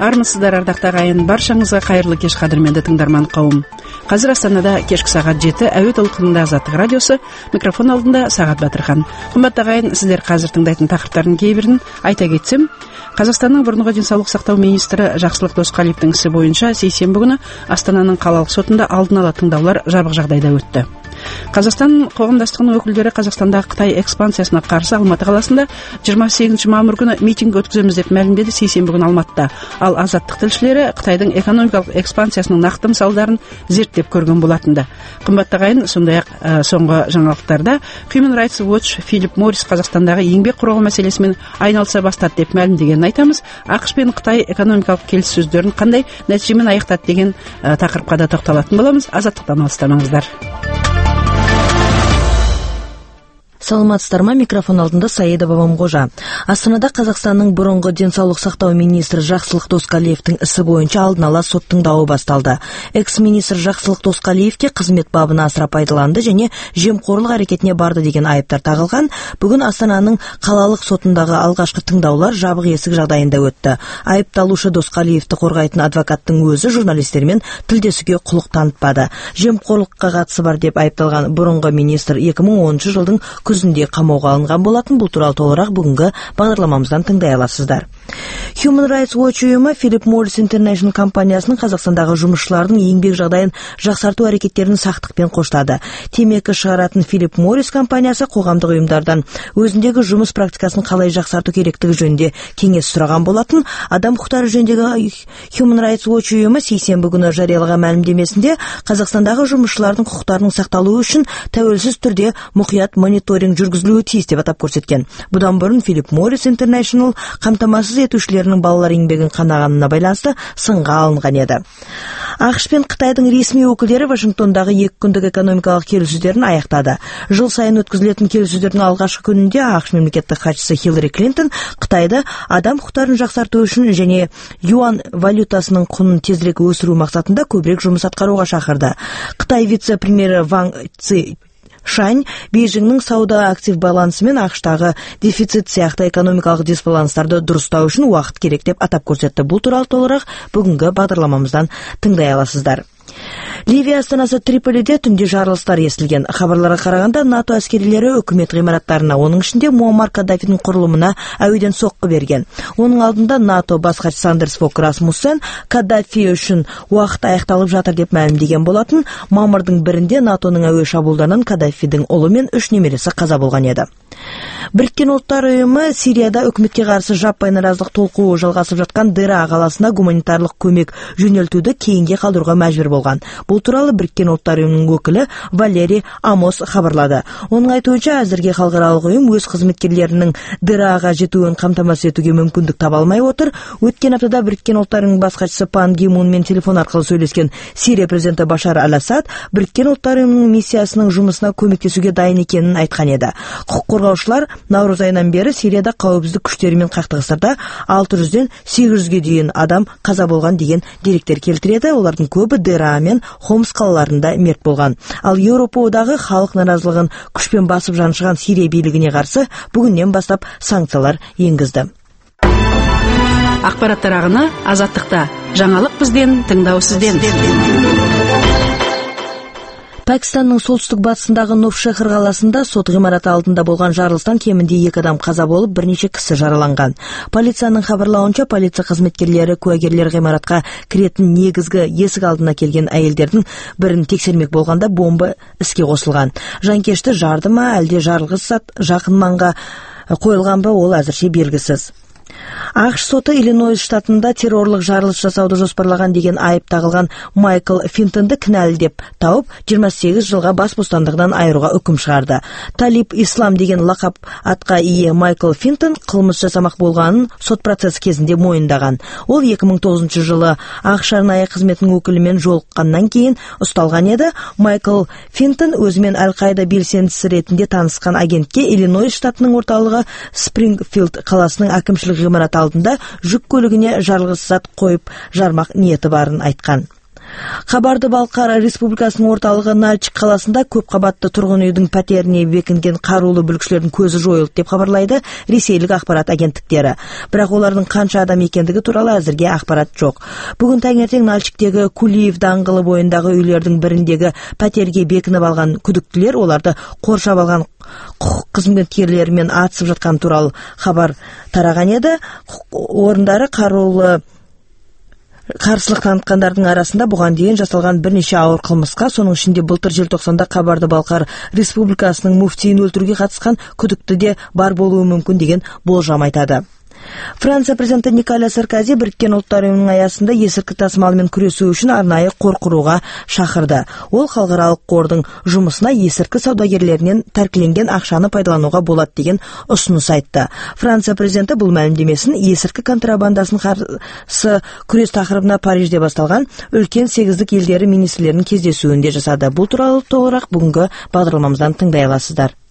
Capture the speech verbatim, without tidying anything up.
Армысыздар, ардактуу агайын, баршаңызга кайырлы кеш кадырменди тыңдарман кауым. Казыр Астанада кешки сагат жети әуе толкунунда Азаттык радиосу, микрофон алдында Сагат Батырхан. Кымбаттуу агайын, сиздер казыр тыңдайтын такырыптардын кээ бирин айта кетсем, Казакстандын мурунку ден соолук сактоо министри Жаксылык Доскалиевдин иши боюнча сейсенби күнү Астананын калалык сотунда алдын ала тыңдаулар жабык жагдайда өттү. Казакстан коомдоштугунун өкүлдөрү Казакстандагы Кытай экспансиясына каршы Алматы каласында жыйырма сегизинчи мамыр күнү митинг өткөзөмүз деп маалимдеди сейсенби күнү Алматыда. Ал Азаттык тилчилери Кытайдын экономикалык экспансиясынын накты мисалдарын зерттеп көргөн болатынды. Кымбаттуу агайын, сондай ак соңку жаңылыктарда Human Rights Watch Филипп Моррис Казакстандагы эмгек куроо маселеси менен айналыша баштады деп маалимдегенин айтамыз. АКШ менен Кытай экономикалык келишсөздөрүн кандай натыйжа менен аяктады деген такырыпка да токтолотун болобуз. Азаттыктан алыстамаңыздар. Саламатсыздарма, микрофон алдында Саида Бабамгожа. Астанада Казакстандын мурунку ден соолук сактоо министри Жаксылык Доскалиевдин иши боюнча алдын ала сот тыңдоо башталды. Экс-министр Жаксылык Доскалиевге кызмет бабын асыра пайдаланды және жемкорлук аракетине барды деген айыптар тагылган. Бүгүн Астананын калалык сотундагы алгачкы тыңдаулар жабык эсик жагдайында өттү. Айыпталуучу Доскалиевди коргойтун адвокаттын өзү журналисттер менен тилдесүүгө кулук танытпады. Жемкорлукка катышы бар деп айыпталган мурунку министр эки миң онунчу жылдын күзүндө камоого алынган болатын. Бул тууралуу толугураак бүгүнкү багдарламамыздан тыңдай аласыздар. Human Rights Watch уюму Philip Morris International компаниясынын Казакстандагы жумушчулардын эмгек жагдайын жаксартуу аракеттерин сактыкпен коштады. Темеки чыгаратын Philip Morris компаниясы коомдук уюмдардан өзүндөгү жумуш практикасын калай жаксартуу керектиги жөнүндө кеңеш сураган болатын. Адам укуктары жөнүндөгү Human Rights Watch уюму сейсенби күнү жарыялаган маалимдемесинде Казакстандагы жумушчулардын укуктарынын сакталуу үчүн тәуелсиз түрдө мукуят мониторинг жүргүзүлүүгө тийиз деп атап көрсөткөн. Будан мурун Philip Morris International камтамасыз этүүчүлөрүнүн балалар эмгегин канаганына байланыштуу сынга алынган эди. АКШ пен Кытайдын ресми өкүлдөрү Вашингтондагы эки күндүк экономикалык келишүүлөрүн аяктады. Жыл сайын өткөзүлөтүн келишүүлөрдүн алгачкы күнүндө АКШ мамлекеттик катчысы Хиллари Клинтон Кытайды адам укуктарын жаксартуу үчүн және юан валютасынын кунун тезирээк өсүрүү максатында көбүрөөк жумуш аткарууга чакырды. Кытай вице-премьери Ван Ци Шань Бейжиңнин сауда актив балансы менен АКШтагы дефицит сыяктуу экономикалык дисбаланстарды дурустоо үчүн убакыт керек деп атап көрсөттү. Бул тууралуу толугураак бүгүнкү багдарламамыздан тыңдай аласыздар. Ливия астанасы Триполиде түндө жарылыштар эстилген. Хабарларга караганда НАТО аскерилери өкмөт гымараттарына, онун ичинде Муаммар Каддафинин курулумуна әуеден сокку берген. Онун алдында НАТО баш катчысы Сандерс Фок Расмуссен Каддафи үчүн убакыт аякталып жатыр деп маалимдеген болатын. Мамырдын биринде НАТОнун әуе шабуылдарынан Каддафидин улу менен үч немереси каза болгон эди. Бириккен Улуттар уюму Сирияда өкмөткө каршы жаппай наразылык толкуу жалгасып жаткан Дыра каласына гуманитарлык көмөк жөнөлтүүдө кейинге калдырууга мажбур болгон. Бул тууралуу Бириккен Улуттар уюмунун өкүлү Валерий Амос кабарлады. Онун айтууча, азыркы халкыралык уюм өз кызматкерлеринин Дырага жетүүн камтамасыз этүүгө мүмкүндүк таба алмай отур. Өткөн аптада Бириккен Улуттар уюмунун баш катчысы Пан Ги Мун менен телефон аркылуу сүйлөшкөн Сирия президенти Башар Аль-Асад Бириккен Улуттар уюмунун миссиясынын жумусуна көмөктөшүүгө дайын экенин айткан эди. Укук коргоочулар Навруз айынан бери Сирияда коопсуздук күчтөрү менен кактыгыштарда алты жүздөн сегиз жүзгө чейин адам каза болгон деген деректер келтирет. Олардын көбү Дыра мен Хомс калаларында мерт болгон. Ал Европадагы халык наразылыгын күчпен басып жанышкан Сирия бийлигине каршы бүгүндөн баштап санкциялар энгизди. Акбараттар агыны Азаттыкта. Жаңалык бизден, тыңдоо сизден. Пакистандын солтүстүк батысындагы Новшехир каласында сот гымараты алдында болгон жарылыштан кеминде эки адам каза болуп, бир нече киши жараланган. Полициянын хабарлауынча, полиция кызматкерлери куагерлер гымаратка киретін негизги эсик алдына келген айылдердин бирин текшермек болганда бомба иске кошулган. Жанкечти жардымы, алде жарылгыч зат жакын манга коюлганбы, ол азырча белгисиз. АКШ соты Иллинойс штатында террорлук жарылыш жасауды жоспарлаган деген айып тагылган Майкл Финтонду кінәлі деп тауып, жыйырма сегиз жылга бас бостандыгынан айырууга өкүм чыгарды. Талиб Ислам деген лакап атка ие Майкл Финтон кылмыш жасамак болгонун сот процесси кезинде моюндаган. Ол эки миң тогузунчу жылы АКШ арнайы кызметинин өкүлү менен жолуккандан кийин ушталган эди. Майкл Финтон өзү менен Аль-Каида белсендиси ретинде таанышкан агентке Иллинойс штатынын орталыгы Спрингфилд каласынын акимчилик гымараты алдында жүк көлүгүнө жарылгыч зат коюп жармак ниети барын айткан. Кабарда-Балкар Республикасынын орталыгы Нальчик каласында көп кабатты тургун үйдүн патерине бекинген каруулуу бүлүкчүлөрдүн көзү жоюлду деп кабарлайды ресейлик акпарат агенттиктери. Бирок олардын канча адам экендиги тууралуу азырге акпарат жок. Бүгүн таңертең Нальчиктеги Кулиев даңгылы боюндагы үйлөрдүн бириндеги патерге бекинип алган күдүктүүлөр оларды коршоп алган кукук кызматкерлери менен атышып жаткан тууралуу кабар тараган эди. Орундары каруулуу каршылык таныткандардын арасында буга дейин жасалган бир нече ауыр кылмыска, сонун ичинде былтыр желтоқсанда Кабарда-Балкар Республикасынын муфтийин өлтүрүүгө катышкан күдүктүү де бар болуу мүмкүн деген болжам айтады. Франция президенти Николя Саркози Бириккен Улуттар уюмунун аясында эсирки тасымал менен күрөсүү үчүн арнайы кор курууга шакырды. Ол халыкаралык кордун жумусуна эсирки саудагерлеринен таркиленген акчаны пайдаланууга болот деген усунус айтты. Франция президенти бул маалимдемесин эсирки контрабандасын каршы күрөс такырыбына Парижде басталган үлкен сегиздик элдери министрлеринин кездесүүндө жасады. Бул тууралуу толугураак бүгүнкү багдарламамыздан тыңдай аласыздар.